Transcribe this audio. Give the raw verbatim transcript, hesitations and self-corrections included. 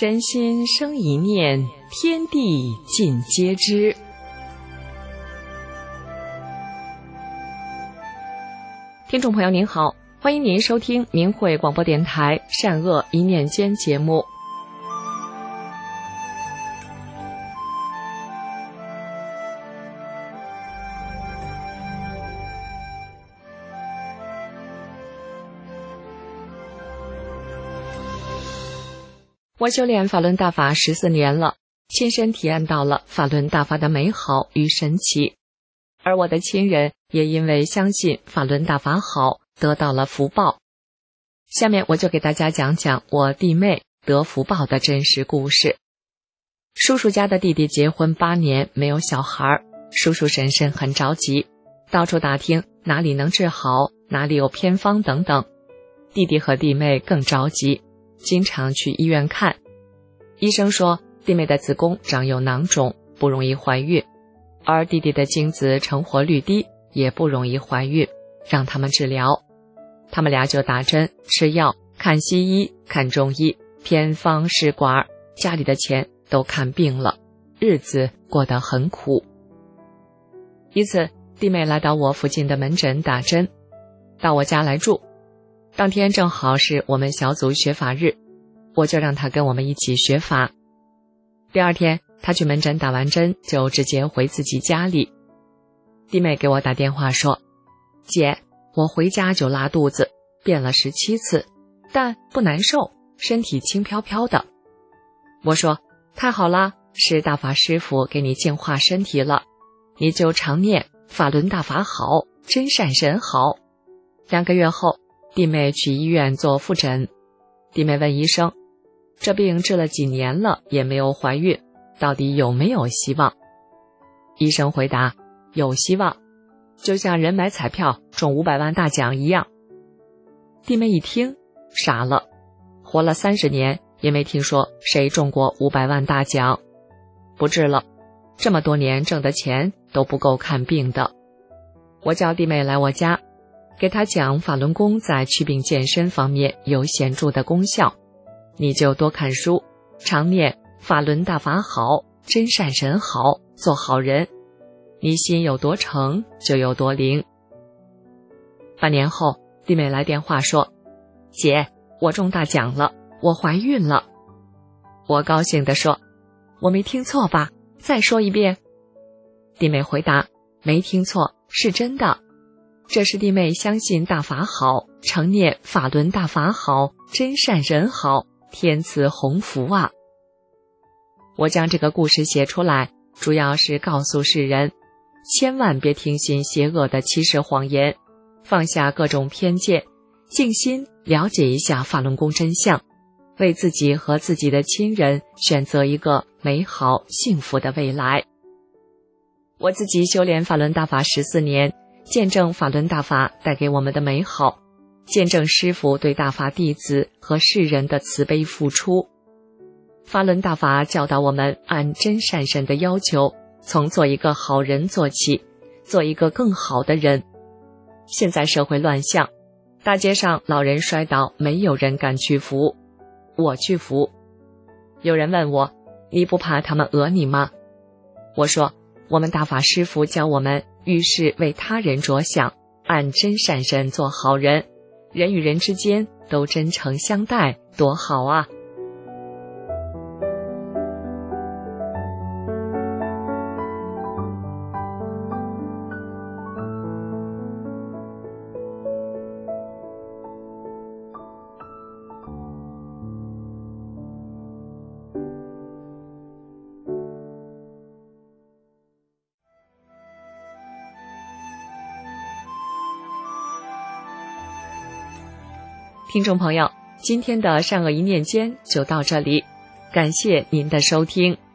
人心生一念，天地尽皆知。听众朋友您好，欢迎您收听明慧广播电台善恶一念间节目。我修炼法轮大法十四年了，亲身体验到了法轮大法的美好与神奇，而我的亲人也因为相信法轮大法好，得到了福报。下面我就给大家讲讲我弟妹得福报的真实故事。叔叔家的弟弟结婚八年没有小孩，叔叔婶婶很着急，到处打听哪里能治好，哪里有偏方等等。弟弟和弟妹更着急，经常去医院看。医生说弟妹的子宫长有囊肿，不容易怀孕，而弟弟的精子成活率低，也不容易怀孕，让他们治疗。他们俩就打针、吃药、看西医、看中医、偏方试管，家里的钱都看病了，日子过得很苦。一次，弟妹来到我附近的门诊打针，到我家来住。当天正好是我们小组学法日，我就让她跟我们一起学法。第二天，她去门诊打完针，就直接回自己家里。弟妹给我打电话说：姐，我回家就拉肚子，便了十七次，但不难受，身体轻飘飘的。我说：太好啦，是大法师父给你净化身体了，你就常念法轮大法好，真善神好。两个月后，弟妹去医院做复诊。弟妹问医生：这病治了几年了，也没有怀孕，到底有没有希望？医生回答：有希望，就像人买彩票中五百万大奖一样。弟妹一听傻了，活了三十年也没听说谁中过五百万大奖。不治了，这么多年挣的钱都不够看病的。我叫弟妹来我家，给她讲法轮功在祛病健身方面有显著的功效，你就多看书，常念法轮大法好，真善神好，做好人，你心有多诚，就有多灵。半年后，弟妹来电话说：姐，我中大奖了，我怀孕了。我高兴地说：我没听错吧？再说一遍。弟妹回答：没听错，是真的。这是弟妹相信大法好，常念法轮大法好，真善人好，天赐鸿福啊。我将这个故事写出来，主要是告诉世人，千万别听信邪恶的欺世谎言，放下各种偏见，静心了解一下法轮功真相，为自己和自己的亲人选择一个美好幸福的未来。我自己修炼法轮大法十四年，见证法轮大法带给我们的美好，见证师父对大法弟子和世人的慈悲付出。法轮大法教导我们按真善神的要求，从做一个好人做起，做一个更好的人。现在社会乱象，大街上老人摔倒，没有人敢去扶，我去扶。有人问我：你不怕他们讹你吗？我说：我们大法师父教我们遇事为他人着想，按真善神做好人，人与人之间都真诚相待，多好啊。听众朋友，今天的善恶一念间就到这里，感谢您的收听。